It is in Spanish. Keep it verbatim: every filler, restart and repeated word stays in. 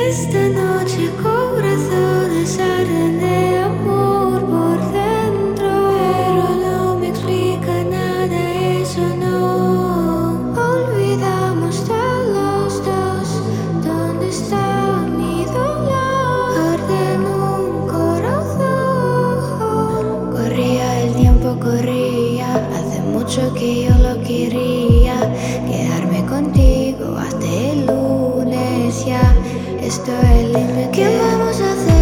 Esta noche corazones arden de amor por dentro, pero no me explica nada eso, no. Olvidamos de los dos dónde está mi dolor. Arde en un corazón. Corría el tiempo, corría. Hace mucho que yo lo quería. Quedarme contigo hasta el lunes ya. Esto es el límite. ¿Qué vamos a hacer?